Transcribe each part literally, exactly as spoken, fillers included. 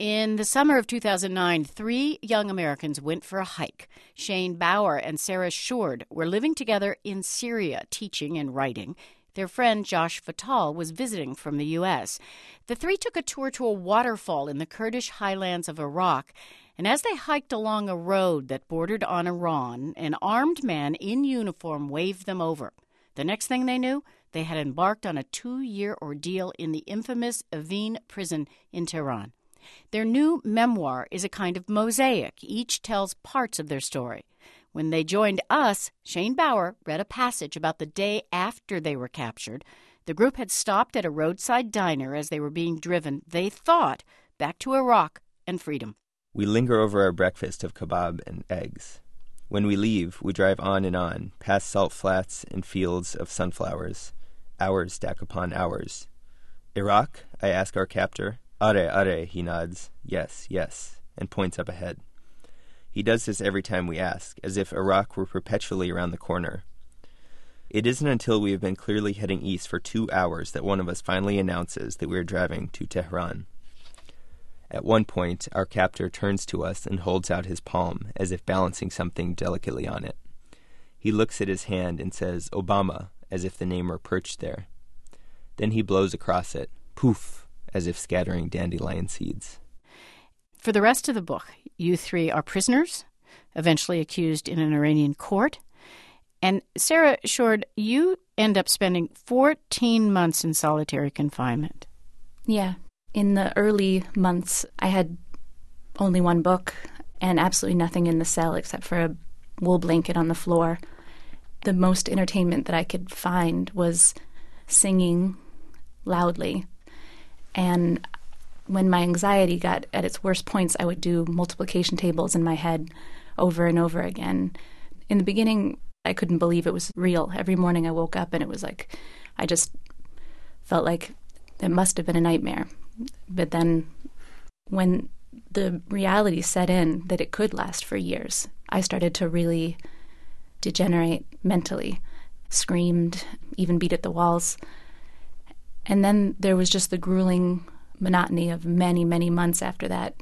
In the summer of two thousand nine, three young Americans went for a hike. Shane Bauer and Sarah Shord were living together in Syria, teaching and writing. Their friend Josh Fatal was visiting from the U S. The three took a tour to a waterfall in the Kurdish highlands of Iraq, and as they hiked along a road that bordered on Iran, an armed man in uniform waved them over. The next thing they knew, they had embarked on a two-year ordeal in the infamous Evin prison in Tehran. Their new memoir is a kind of mosaic. Each tells parts of their story. When they joined us, Shane Bauer read a passage about the day after they were captured. The group had stopped at a roadside diner as they were being driven, they thought, back to Iraq and freedom. We linger over our breakfast of kebab and eggs. When we leave, we drive on and on, past salt flats and fields of sunflowers. Hours stack upon hours. Iraq? I ask our captor. Are, are, he nods. Yes, yes, and points up ahead. He does this every time we ask, as if Iraq were perpetually around the corner. It isn't until we have been clearly heading east for two hours that one of us finally announces that we are driving to Tehran. At one point, our captor turns to us and holds out his palm, as if balancing something delicately on it. He looks at his hand and says, Obama, as if the name were perched there. Then he blows across it, poof, as if scattering dandelion seeds. For the rest of the book, you three are prisoners, eventually accused in an Iranian court. And Sarah Shord, you end up spending fourteen months in solitary confinement. Yeah. In the early months, I had only one book and absolutely nothing in the cell except for a wool blanket on the floor. The most entertainment that I could find was singing loudly. And when my anxiety got at its worst points, I would do multiplication tables in my head over and over again. In the beginning, I couldn't believe it was real. Every morning I woke up and it was like, I just felt like it must have been a nightmare. But then when the reality set in that it could last for years, I started to really degenerate mentally, screamed, even beat at the walls. And then there was just the grueling monotony of many, many months after that.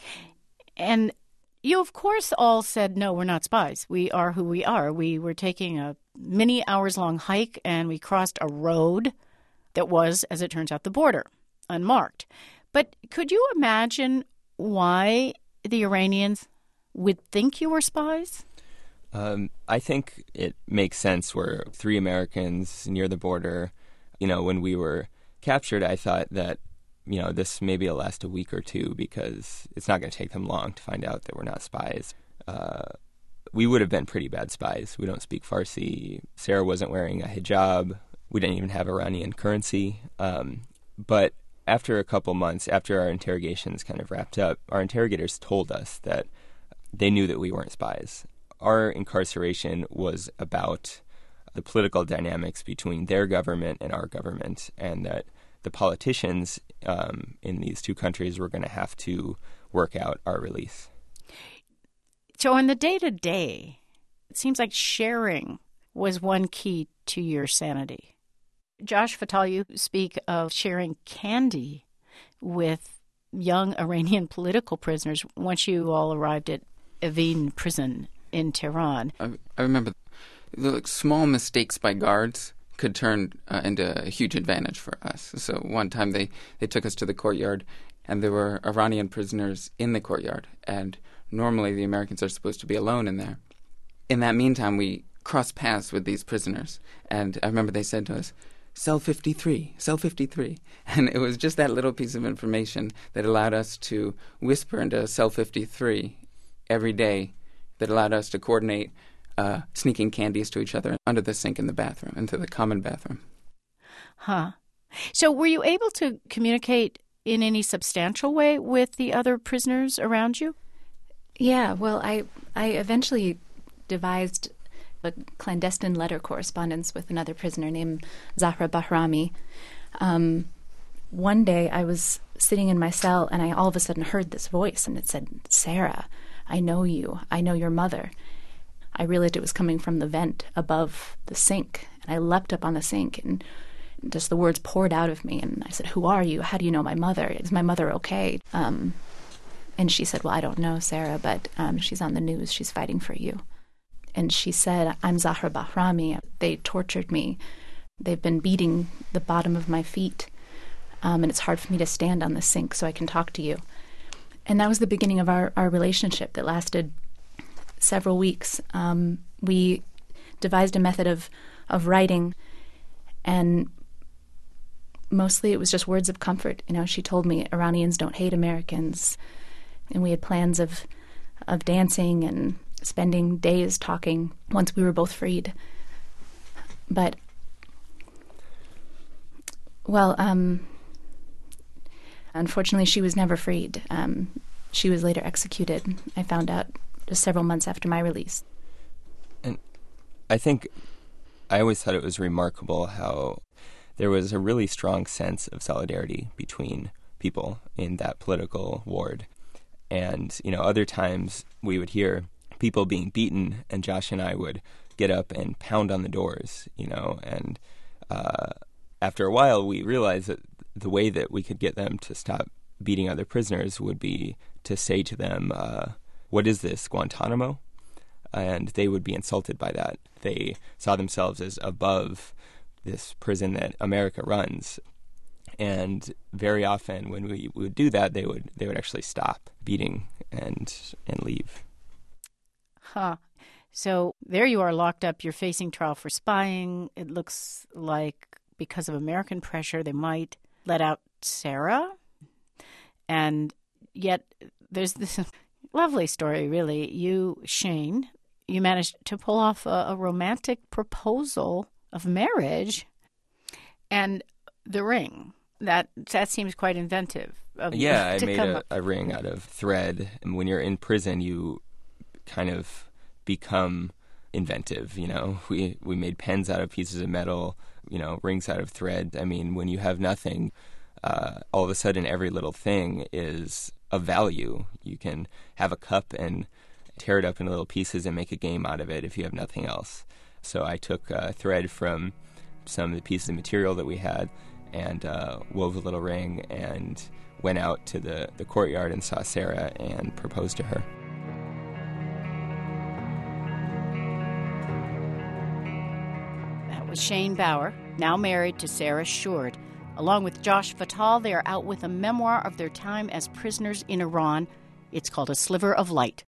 And you, of course, all said, no, we're not spies. We are who we are. We were taking a many hours-long hike, and we crossed a road that was, as it turns out, the border, unmarked. But could you imagine why the Iranians would think you were spies? Um, I think it makes sense. We're three Americans near the border. You know, when we were captured, I thought that, you know, this maybe will last a week or two because it's not going to take them long to find out that we're not spies. Uh, we would have been pretty bad spies. We don't speak Farsi. Sarah wasn't wearing a hijab. We didn't even have Iranian currency. Um, but after a couple months, after our interrogations kind of wrapped up, our interrogators told us that they knew that we weren't spies. Our incarceration was about the political dynamics between their government and our government, and that the politicians um, in these two countries were going to have to work out our release. So in the day-to-day, it seems like sharing was one key to your sanity. Josh Fatal, you speak of sharing candy with young Iranian political prisoners once you all arrived at Evin prison in Tehran. I, I remember the like, small mistakes by guards could turn uh, into a huge advantage for us. So one time they, they took us to the courtyard, and there were Iranian prisoners in the courtyard, and normally the Americans are supposed to be alone in there. In that meantime, we crossed paths with these prisoners, and I remember they said to us, cell fifty-three, cell fifty-three. And it was just that little piece of information that allowed us to whisper into cell fifty-three every day, that allowed us to coordinate uh, sneaking candies to each other under the sink in the bathroom, into the common bathroom. Huh. So were you able to communicate in any substantial way with the other prisoners around you? Yeah, well, I, I eventually devised a clandestine letter correspondence with another prisoner named Zahra Bahrami. Um, one day I was sitting in my cell, and I all of a sudden heard this voice, and it said, Sarah, I know you. I know your mother. I realized it was coming from the vent above the sink, and I leapt up on the sink, and just the words poured out of me, and I said, who are you? How do you know my mother? Is my mother okay? Um, And she said, well, I don't know, Sarah, but um, she's on the news. She's fighting for you. And she said, I'm Zahra Bahrami. They tortured me. They've been beating the bottom of my feet. Um, and it's hard for me to stand on the sink so I can talk to you. And that was the beginning of our, our relationship that lasted several weeks. Um, we devised a method of, of writing, and mostly it was just words of comfort. You know, she told me Iranians don't hate Americans, and we had plans of of dancing and spending days talking once we were both freed. But, well, um, unfortunately, she was never freed. Um, she was later executed, I found out just several months after my release. And I think I always thought it was remarkable how there was a really strong sense of solidarity between people in that political ward. And, you know, other times we would hear people being beaten, and Josh and I would get up and pound on the doors, you know, and uh, after a while we realized that the way that we could get them to stop beating other prisoners would be to say to them, uh, what is this, Guantanamo? And they would be insulted by that. They saw themselves as above this prison that America runs. And very often when we would do that, they would they would actually stop beating and and leave. Huh. So there you are locked up. You're facing trial for spying. It looks like because of American pressure, they might let out Sarah. And yet there's this lovely story, really. You, Shane, you managed to pull off a, a romantic proposal of marriage and the ring. That that seems quite inventive. Of yeah, you to I made come a, up. a ring out of thread. And when you're in prison, you kind of become inventive, you know. We we made pens out of pieces of metal, you know, rings out of thread. I mean, when you have nothing, uh, all of a sudden every little thing is of value. You can have a cup and tear it up into little pieces and make a game out of it if you have nothing else. So I took uh, thread from some of the pieces of material that we had and uh, wove a little ring and went out to the, the courtyard and saw Sarah and proposed to her. That was Shane Bauer, now married to Sarah Shourd. Along with Josh Fattal, they are out with a memoir of their time as prisoners in Iran. It's called A Sliver of Light.